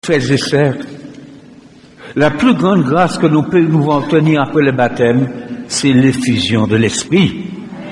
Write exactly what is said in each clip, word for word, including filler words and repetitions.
Frères et sœurs, la plus grande grâce que nous pouvons obtenir après le baptême, c'est l'effusion de l'Esprit.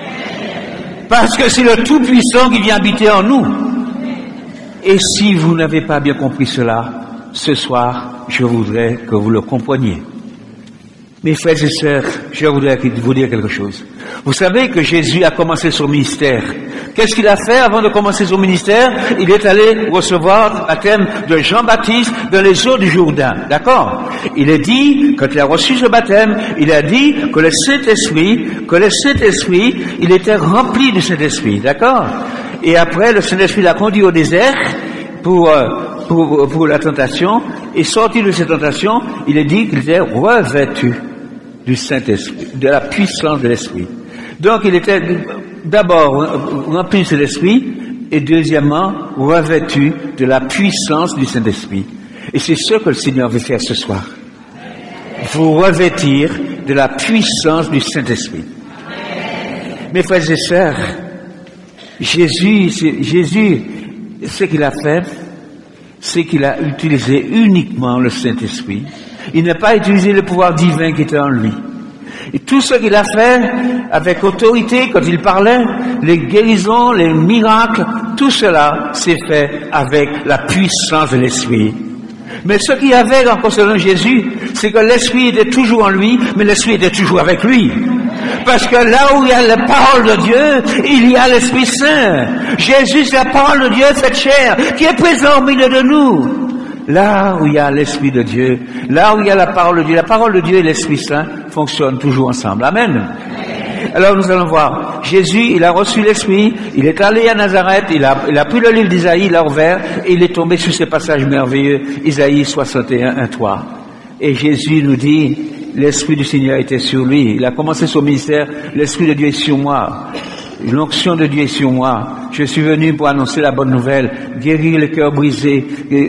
Parce que c'est le Tout-Puissant qui vient habiter en nous. Et si vous n'avez pas bien compris cela, ce soir, je voudrais que vous le compreniez. Mes frères et sœurs, je voudrais vous dire quelque chose. Vous savez que Jésus a commencé son ministère. Qu'est-ce qu'il a fait avant de commencer son ministère? Il est allé recevoir le baptême de Jean-Baptiste dans les eaux du Jourdain. D'accord? Il a dit, quand il a reçu ce baptême, il a dit que le Saint-Esprit, que le Saint-Esprit, il était rempli du Saint-Esprit. D'accord? Et après, le Saint-Esprit l'a conduit au désert pour, pour, pour la tentation. Et sorti de cette tentation, il a dit qu'il était revêtu du Saint-Esprit, de la puissance de l'Esprit. Donc, il était d'abord rempli de l'Esprit et deuxièmement revêtu de la puissance du Saint-Esprit. Et c'est ce que le Seigneur veut faire ce soir. Vous revêtir de la puissance du Saint-Esprit. Mes frères et sœurs, Jésus, Jésus, ce qu'il a fait, c'est qu'il a utilisé uniquement le Saint-Esprit. Il n'a pas utilisé le pouvoir divin qui était en lui. Et tout ce qu'il a fait avec autorité, quand il parlait, les guérisons, les miracles, tout cela s'est fait avec la puissance de l'Esprit. Mais ce qu'il y avait en concernant Jésus, c'est que l'Esprit était toujours en lui, mais l'Esprit était toujours avec lui. Parce que là où il y a la parole de Dieu, il y a l'Esprit Saint. Jésus, c'est la parole de Dieu faite chair, qui est présent au milieu de nous. Là où il y a l'Esprit de Dieu, là où il y a la parole de Dieu, la parole de Dieu et l'Esprit Saint fonctionnent toujours ensemble. Amen. Alors nous allons voir. Jésus, il a reçu l'Esprit, il est allé à Nazareth, il a, il a pris le livre d'Isaïe, il l'a ouvert, et il est tombé sur ces passages merveilleux, Isaïe soixante et un, un, trois. Et Jésus nous dit, l'Esprit du Seigneur était sur lui. Il a commencé son ministère, l'Esprit de Dieu est sur moi. L'onction de Dieu est sur moi. Je suis venu pour annoncer la bonne nouvelle, guérir les cœurs brisés,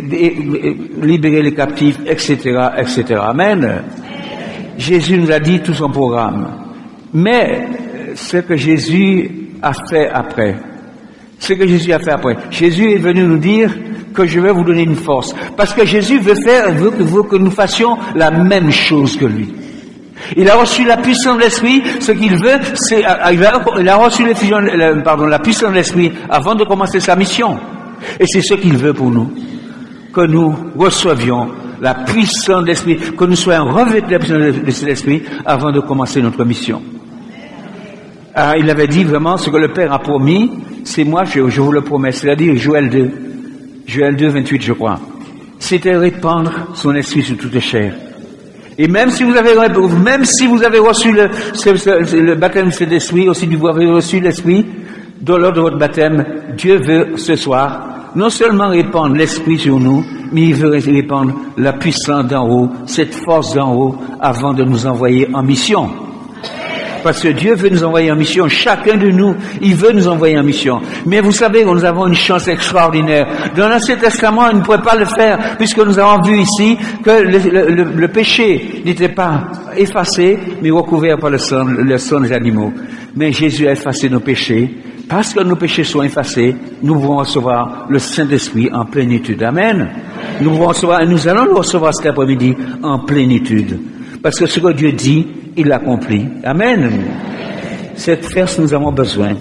libérer les captifs, et cetera, et cetera. Amen. Jésus nous a dit tout son programme. Mais ce que Jésus a fait après, ce que Jésus a fait après, Jésus est venu nous dire que je vais vous donner une force. Parce que Jésus veut faire, veut que, veut que nous fassions la même chose que lui. Il a reçu la puissance de l'Esprit, ce qu'il veut, c'est, il a, il a reçu la, pardon, la puissance de l'Esprit avant de commencer sa mission. Et c'est ce qu'il veut pour nous. Que nous recevions la puissance de l'Esprit, que nous soyons revêtus de la puissance de l'Esprit avant de commencer notre mission. Alors, il avait dit vraiment ce que le Père a promis, c'est moi, je, je vous le promets, c'est-à-dire Joël deux, Joël deux, vingt-huit, je crois. C'était répandre son esprit sur toute chair. Et même si vous avez, même si vous avez reçu le, le, le baptême de cet esprit, aussi vous avez reçu l'esprit, dans lors de votre baptême, Dieu veut ce soir, non seulement répandre l'esprit sur nous, mais il veut répandre la puissance d'en haut, cette force d'en haut, avant de nous envoyer en mission. Parce que Dieu veut nous envoyer en mission. Chacun de nous, il veut nous envoyer en mission. Mais vous savez, nous avons une chance extraordinaire. Dans l'Ancien Testament, il ne pouvait pas le faire, puisque nous avons vu ici que le, le, le, le péché n'était pas effacé, mais recouvert par le sang, le sang des animaux. Mais Jésus a effacé nos péchés. Parce que nos péchés sont effacés, nous pouvons recevoir le Saint-Esprit en plénitude. Amen. Nous pouvons recevoir, et nous allons le recevoir cet après-midi en plénitude. Parce que ce que Dieu dit, il l'accomplit. Amen. Cette force, nous avons besoin.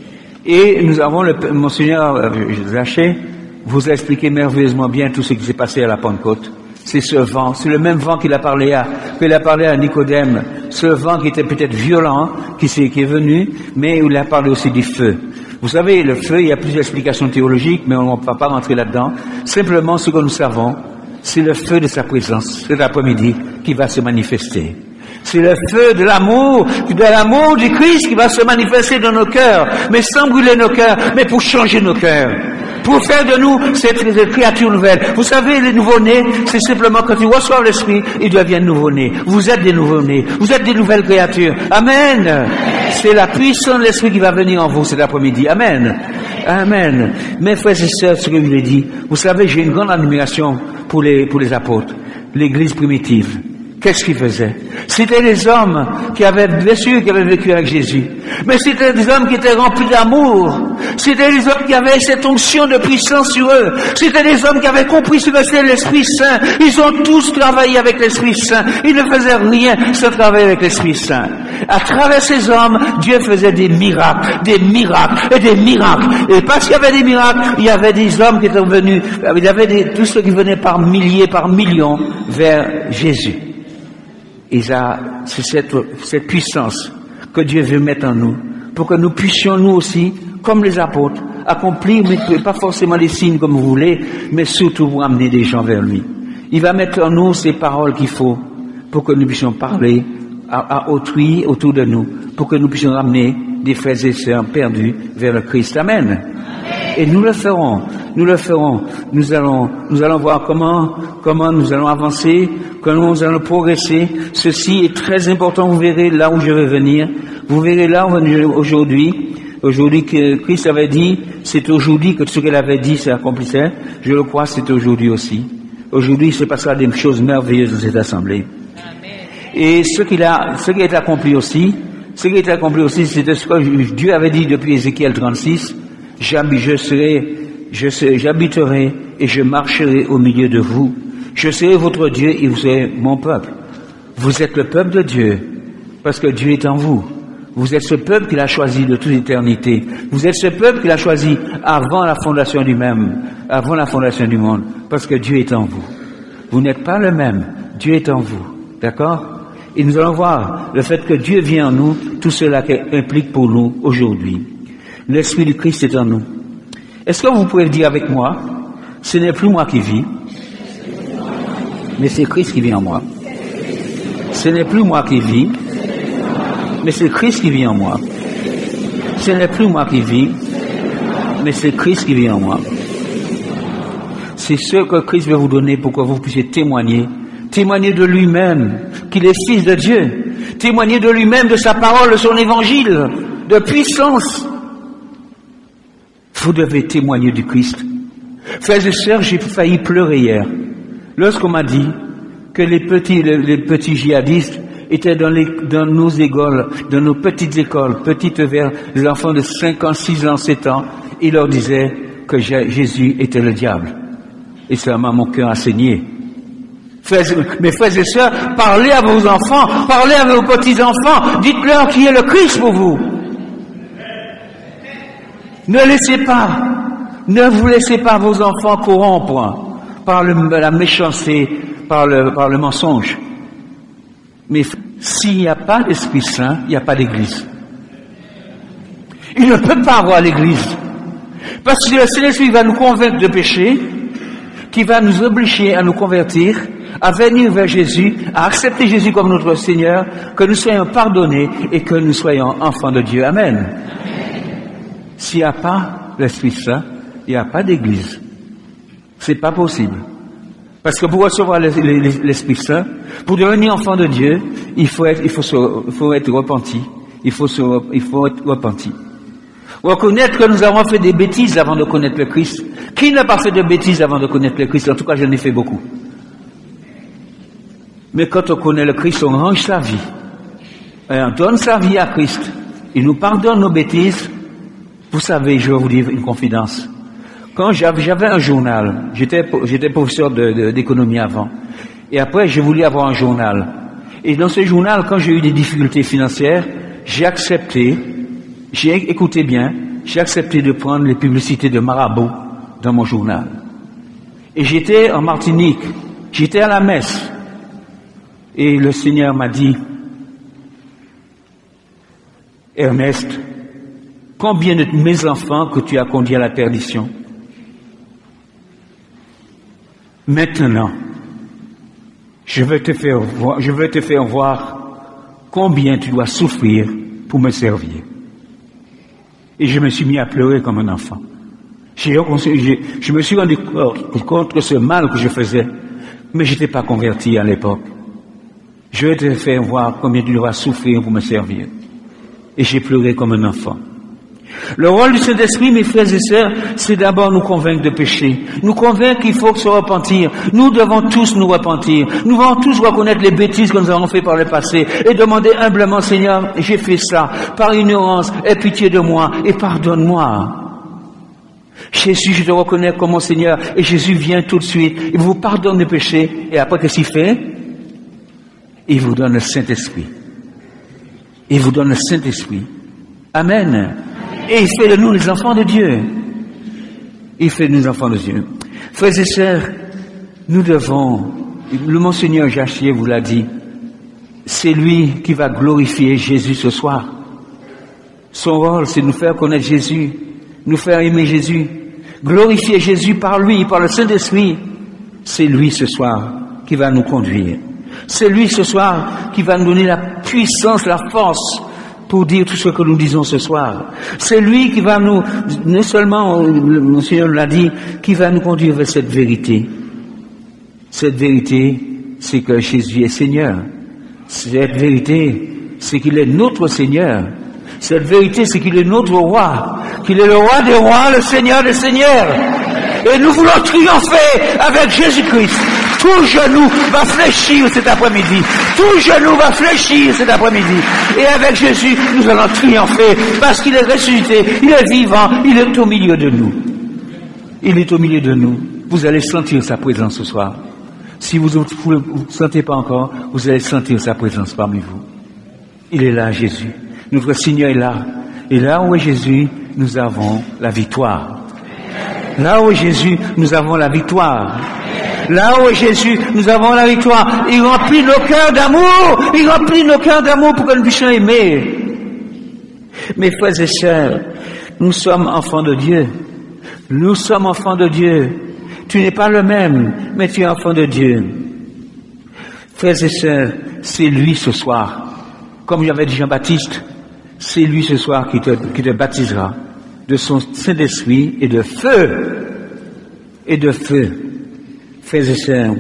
Et nous avons le, Monseigneur Zaché vous a expliqué merveilleusement bien tout ce qui s'est passé à la Pentecôte. C'est ce vent, c'est le même vent qu'il a parlé à, qu'il a parlé à Nicodème. Ce vent qui était peut-être violent, qui, est, qui est venu, mais il a parlé aussi du feu. Vous savez, le feu, il y a plusieurs explications théologiques, mais on ne va pas rentrer là-dedans. Simplement, ce que nous savons, c'est le feu de sa présence, cet après-midi, qui va se manifester. C'est le feu de l'amour, de l'amour du Christ qui va se manifester dans nos cœurs, mais sans brûler nos cœurs, mais pour changer nos cœurs, pour faire de nous cette, cette créature nouvelle. Vous savez, les nouveaux-nés, c'est simplement quand ils reçoivent l'Esprit, ils deviennent nouveaux-nés. Vous êtes des nouveaux-nés, vous êtes des nouvelles créatures. Amen. C'est la puissance de l'Esprit qui va venir en vous cet après-midi. Amen. Amen. Mes frères et sœurs, ce que je vous ai dit, vous savez, j'ai une grande admiration pour les, pour les apôtres, l'Église primitive. Qu'est-ce qu'ils faisaient? C'était des hommes qui avaient, bien sûr, qui avaient vécu avec Jésus. Mais c'était des hommes qui étaient remplis d'amour. C'était des hommes qui avaient cette onction de puissance sur eux. C'était des hommes qui avaient compris ce que c'était l'Esprit Saint. Ils ont tous travaillé avec l'Esprit Saint. Ils ne faisaient rien sans travailler avec l'Esprit Saint. À travers ces hommes, Dieu faisait des miracles, des miracles et des miracles. Et parce qu'il y avait des miracles, il y avait des hommes qui étaient venus, il y avait des, tous ceux qui venaient par milliers, par millions vers Jésus. Et ça, c'est cette, cette puissance que Dieu veut mettre en nous, pour que nous puissions nous aussi, comme les apôtres, accomplir, mais pas forcément les signes comme vous voulez, mais surtout vous amener des gens vers lui. Il va mettre en nous ces paroles qu'il faut pour que nous puissions parler à, à autrui autour de nous, pour que nous puissions ramener des frères et sœurs perdus vers le Christ. Amen. Et nous le ferons, nous le ferons. Nous allons, nous allons voir comment, comment nous allons avancer, comment nous allons progresser. Ceci est très important. Vous verrez là où je vais venir. Vous verrez là où aujourd'hui, aujourd'hui que Christ avait dit, c'est aujourd'hui que ce qu'elle avait dit s'accomplissait. Je le crois, c'est aujourd'hui aussi. Aujourd'hui, il se passera des choses merveilleuses dans cette assemblée. Et ce qu'il a, ce qui est accompli aussi, ce qui est accompli aussi, c'était ce que Dieu avait dit depuis Ézéchiel trente-six. Je serai, je serai, j'habiterai et je marcherai au milieu de vous. Je serai votre Dieu et vous serez mon peuple. Vous êtes le peuple de Dieu parce que Dieu est en vous. Vous êtes ce peuple qu'il a choisi de toute éternité. Vous êtes ce peuple qu'il a choisi avant la fondation du même, avant la fondation du monde, parce que Dieu est en vous. Vous n'êtes pas le même. Dieu est en vous. D'accord? Et nous allons voir le fait que Dieu vient en nous, tout cela implique pour nous aujourd'hui. L'Esprit du Christ est en nous. Est-ce que vous pouvez le dire avec moi? Ce n'est plus moi qui vis, mais c'est Christ qui vit en moi. Ce n'est plus moi qui vis, mais c'est Christ qui vit en moi. Ce n'est plus moi qui vis, mais c'est Christ qui vit en moi. C'est ce que Christ veut vous donner pour que vous puissiez témoigner, témoigner de lui-même, qu'il est Fils de Dieu, témoigner de lui-même, de sa parole, de son évangile, de puissance. Vous devez témoigner du Christ. Frères et sœurs, j'ai failli pleurer hier lorsqu'on m'a dit que les petits, les, les petits djihadistes étaient dans, les, dans nos écoles, dans nos petites écoles, petites vers les enfants de cinq ans, six ans, sept ans. Ils leur disaient que Jésus était le diable. Et ça m'a mon cœur a saigné. Frères, mes frères et sœurs, parlez à vos enfants, parlez à vos petits-enfants, dites-leur qui est le Christ pour vous. Ne laissez pas, ne vous laissez pas vos enfants corrompre par le, la méchanceté, par le, par le mensonge. Mais s'il n'y a pas d'Esprit Saint, il n'y a pas d'Église. Il ne peut pas avoir l'Église. Parce que le Saint-Esprit va nous convaincre de péché, qui va nous obliger à nous convertir, à venir vers Jésus, à accepter Jésus comme notre Seigneur, que nous soyons pardonnés et que nous soyons enfants de Dieu. Amen. S'il n'y a pas l'Esprit Saint, il n'y a pas d'église. C'est pas possible. Parce que pour recevoir l'Esprit Saint, pour devenir enfant de Dieu, il faut être, il faut se, il faut être repenti. Il faut se, il faut être repenti. Reconnaître que nous avons fait des bêtises avant de connaître le Christ. Qui n'a pas fait de bêtises avant de connaître le Christ? En tout cas, j'en ai fait beaucoup. Mais quand on connaît le Christ, on range sa vie. Et on donne sa vie à Christ. Il nous pardonne nos bêtises. Vous savez, je vais vous dire une confidence. Quand j'avais un journal, j'étais, j'étais professeur de, de, d'économie avant, et après j'ai voulu avoir un journal. Et dans ce journal, quand j'ai eu des difficultés financières, j'ai accepté, j'ai écouté bien, j'ai accepté de prendre les publicités de Marabout dans mon journal. Et j'étais en Martinique, j'étais à la messe, et le Seigneur m'a dit, Ernest, combien de mes enfants que tu as conduits à la perdition? Maintenant, je vais te faire voir, je vais te faire voir combien tu dois souffrir pour me servir. Et je me suis mis à pleurer comme un enfant. J'ai, j'ai, je me suis rendu compte de ce mal que je faisais, mais je n'étais pas converti à l'époque. Je vais te faire voir combien tu dois souffrir pour me servir. Et j'ai pleuré comme un enfant. Le rôle du Saint-Esprit, mes frères et sœurs, c'est d'abord nous convaincre de péché, nous convaincre qu'il faut se repentir. Nous devons tous nous repentir. Nous devons tous reconnaître les bêtises que nous avons faites par le passé et demander humblement, Seigneur, j'ai fait ça par ignorance, aie pitié de moi et pardonne-moi. Jésus, je te reconnais comme mon Seigneur, et Jésus vient tout de suite, il vous pardonne les péchés, et après qu'est-ce qu'il fait? Il vous donne le Saint-Esprit. Il vous donne le Saint-Esprit. Amen. Et il fait de nous les enfants de Dieu. Il fait de nous les enfants de Dieu. Frères et sœurs, nous devons, le Monseigneur Jachier vous l'a dit, c'est lui qui va glorifier Jésus ce soir. Son rôle, c'est de nous faire connaître Jésus, nous faire aimer Jésus, glorifier Jésus par lui, par le Saint-Esprit. C'est lui ce soir qui va nous conduire. C'est lui ce soir qui va nous donner la puissance, la force pour dire tout ce que nous disons ce soir. C'est lui qui va nous, non seulement, le Seigneur l'a dit, qui va nous conduire vers cette vérité. Cette vérité, c'est que Jésus est Seigneur. Cette vérité, c'est qu'il est notre Seigneur. Cette vérité, c'est qu'il est notre roi, qu'il est le roi des rois, le Seigneur des seigneurs. Et nous voulons triompher avec Jésus-Christ. Tout genou va fléchir cet après-midi. Tout genou va fléchir cet après-midi. Et avec Jésus, nous allons triompher parce qu'il est ressuscité, il est vivant, il est au milieu de nous. Il est au milieu de nous. Vous allez sentir sa présence ce soir. Si vous ne vous sentez pas encore, vous allez sentir sa présence parmi vous. Il est là, Jésus. Notre Seigneur est là. Et là où est Jésus, nous avons la victoire. Là où est Jésus, nous avons la victoire. Là où est Jésus, nous avons la victoire. Il remplit nos cœurs d'amour. Il remplit nos cœurs d'amour pour que nous puissions aimer. Mes frères et sœurs, nous sommes enfants de Dieu. Nous sommes enfants de Dieu. Tu n'es pas le même, mais tu es enfant de Dieu. Frères et sœurs, c'est lui ce soir. Comme j'avais dit Jean-Baptiste, c'est lui ce soir qui te, qui te baptisera de son Saint-Esprit et de feu. Et de feu. Frères et sœurs,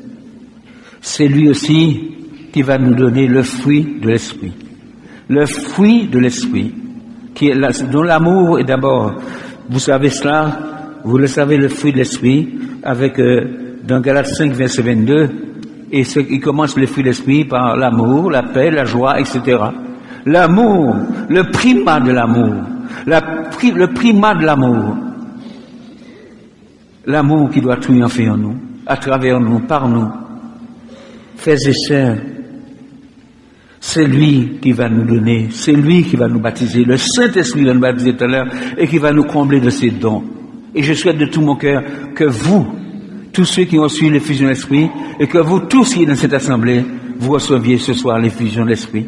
c'est lui aussi qui va nous donner le fruit de l'Esprit. Le fruit de l'Esprit, qui est là, dont l'amour est d'abord, vous savez cela, vous le savez, le fruit de l'Esprit, avec, euh, dans Galates cinq, verset vingt-deux, et ce, il commence le fruit de l'Esprit par l'amour, la paix, la joie, et cetera. L'amour, le primat de l'amour, la, le primat de l'amour, l'amour qui doit triompher en nous, à travers nous, par nous. Frères et sœurs, c'est lui qui va nous donner, c'est lui qui va nous baptiser, le Saint-Esprit va nous baptiser tout à l'heure, et qui va nous combler de ses dons. Et je souhaite de tout mon cœur que vous, tous ceux qui ont reçu l'effusion de l'Esprit, et que vous tous qui êtes dans cette assemblée, vous receviez ce soir l'effusion de l'Esprit.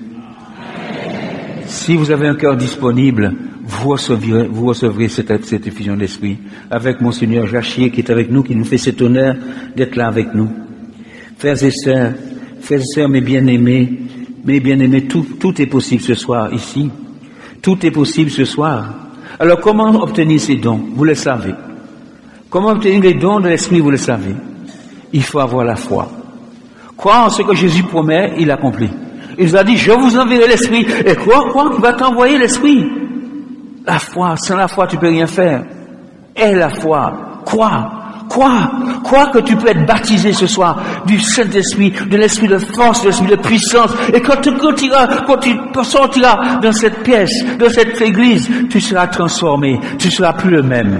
Si vous avez un cœur disponible, vous recevrez, vous recevrez cette, cette effusion d'esprit avec Monseigneur Jachier qui est avec nous, qui nous fait cet honneur d'être là avec nous. Frères et sœurs, frères et sœurs, mes bien-aimés, mes bien-aimés, tout, tout est possible ce soir ici. Tout est possible ce soir. Alors comment obtenir ces dons? Vous le savez. Comment obtenir les dons de l'esprit? Vous le savez. Il faut avoir la foi. Croire en ce que Jésus promet, il accomplit. Il nous a dit, je vous enverrai l'Esprit. Et quoi, quoi, il va t'envoyer l'Esprit. La foi, sans la foi, tu peux rien faire. Aie la foi. Crois. Crois. Crois que tu peux être baptisé ce soir du Saint-Esprit, de l'Esprit de force, de l'Esprit de puissance. Et quand tu, quand tu, quand tu sortiras dans cette pièce, dans cette église, tu seras transformé. Tu seras plus le même.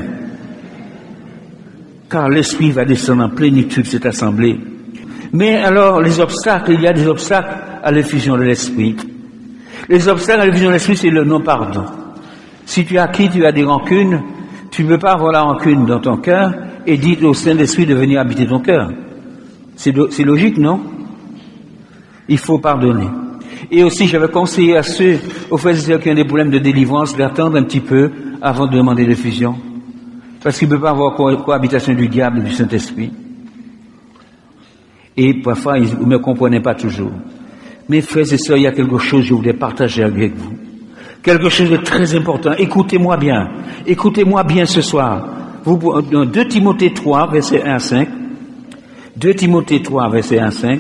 Car l'Esprit va descendre en plénitude cette assemblée. Mais alors, les obstacles, il y a des obstacles à l'effusion de l'Esprit. Les obstacles à l'effusion de l'Esprit, c'est le non-pardon. Si tu as qui, tu as des rancunes, tu ne peux pas avoir la rancune dans ton cœur et dire au Saint-Esprit de venir habiter ton cœur. C'est, c'est logique, non? Il faut pardonner. Et aussi, j'avais conseillé à ceux, aux frères et sœurs qui ont des problèmes de délivrance, d'attendre un petit peu avant de demander l'effusion. Parce qu'il ne peut pas avoir co- cohabitation du diable et du Saint-Esprit. Et parfois, ils ne me comprenaient pas toujours. Mes frères et sœurs, il y a quelque chose que je voulais partager avec vous. Quelque chose de très important. Écoutez-moi bien. Écoutez-moi bien ce soir. Vous, dans deux Timothée trois, verset un à cinq. deux Timothée trois, verset un à cinq.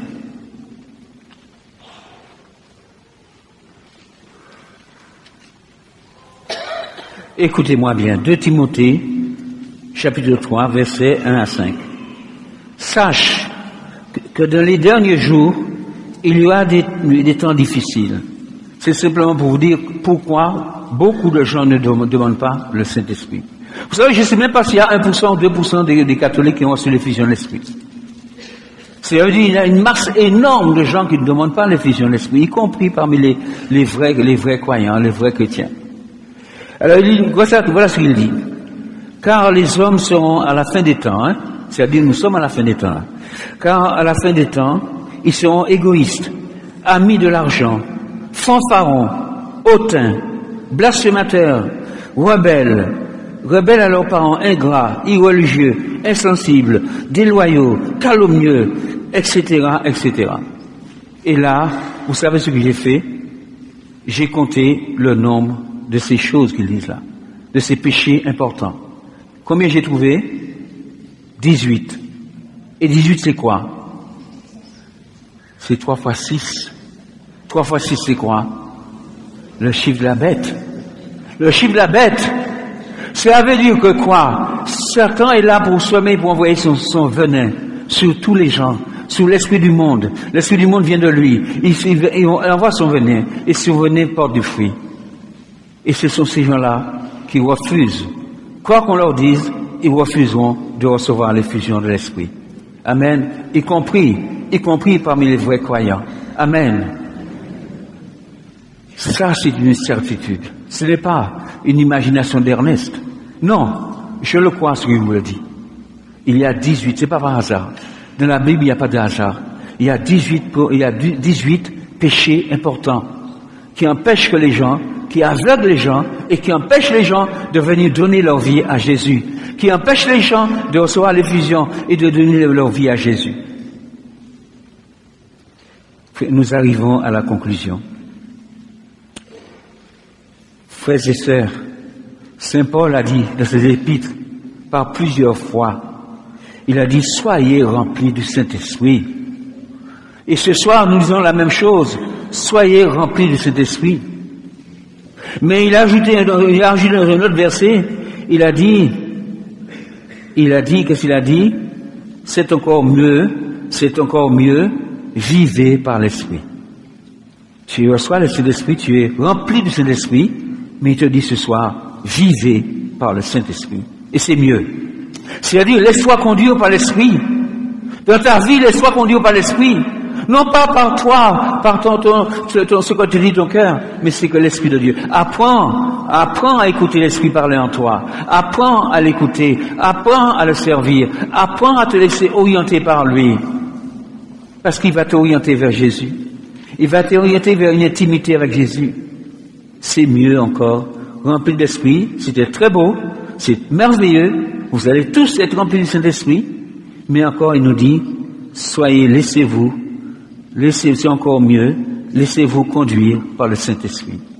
Écoutez-moi bien, deux Timothée, chapitre trois, versets un à cinq. Sache que dans les derniers jours, il y aura des, des temps difficiles. C'est simplement pour vous dire pourquoi beaucoup de gens ne demandent pas le Saint-Esprit. Vous savez, je ne sais même pas s'il y a un pour cent ou deux pour cent des, des catholiques qui ont reçu l'effusion de l'Esprit. C'est-à-dire qu'il y a une masse énorme de gens qui ne demandent pas l'effusion de l'Esprit, y compris parmi les, les, vrais, les vrais croyants, les vrais chrétiens. Alors, il dit, voilà, voilà ce qu'il dit. Car les hommes seront à la fin des temps, hein, c'est-à-dire nous sommes à la fin des temps, là. Car à la fin des temps, ils seront égoïstes, amis de l'argent, fanfarons, hautains, blasphémateurs, rebelles, rebelles à leurs parents, ingrats, irreligieux, insensibles, déloyaux, calomnieux, et cetera, et cetera. Et là, vous savez ce que j'ai fait? J'ai compté le nombre de ces choses qu'ils disent là, de ces péchés importants. Combien j'ai trouvé? dix-huit. Et dix-huit, c'est quoi? C'est trois fois six. trois fois six, c'est quoi? Le chiffre de la bête. Le chiffre de la bête. Ça veut dire que quoi? Satan est là pour semer, pour envoyer son, son venin sur tous les gens, sur l'esprit du monde. L'esprit du monde vient de lui. Il, il, il envoie son venin. Et ce venin porte du fruit. Et ce sont ces gens-là qui refusent. Quoi qu'on leur dise, ils refuseront de recevoir l'effusion de l'Esprit. Amen. Y compris, y compris parmi les vrais croyants. Amen. Ça, c'est une certitude. Ce n'est pas une imagination d'Ernest. Non, je le crois ce qu'il vous le dit. Il y a dix-huit, c'est pas par hasard. Dans la Bible, il n'y a pas de hasard. Il y a dix-huit, il y a dix-huit péchés importants qui empêchent que les gens, qui aveuglent les gens et qui empêchent les gens de venir donner leur vie à Jésus, qui empêchent les gens de recevoir l'effusion et de donner leur vie à Jésus. Nous arrivons à la conclusion. Frères et sœurs, Saint Paul a dit dans ses épîtres par plusieurs fois, il a dit, soyez remplis du Saint-Esprit. Et ce soir, nous disons la même chose, soyez remplis du Saint-Esprit. Mais il a ajouté, il a ajouté dans un autre verset, il a dit, il a dit, qu'est-ce qu'il a dit? C'est encore mieux, c'est encore mieux, vivez par l'Esprit. Tu reçois le Saint-Esprit, tu es rempli du Saint-Esprit, mais il te dit ce soir, vivez par le Saint-Esprit. Et c'est mieux. C'est-à-dire, laisse-toi conduire par l'Esprit. Dans ta vie, laisse-toi conduire par l'Esprit. Non pas par toi, par ton, ton, ton, ce que tu dis ton cœur, mais c'est que l'Esprit de Dieu. Apprends, apprends à écouter l'Esprit parler en toi. Apprends à l'écouter. Apprends à le servir. Apprends à te laisser orienter par lui. Parce qu'il va t'orienter vers Jésus. Il va t'orienter vers une intimité avec Jésus. C'est mieux encore. Rempli d'esprit, c'était très beau, c'est merveilleux. Vous allez tous être remplis du Saint-Esprit. Mais encore, il nous dit, soyez, laissez-vous, laissez, c'est encore mieux, laissez-vous conduire par le Saint-Esprit.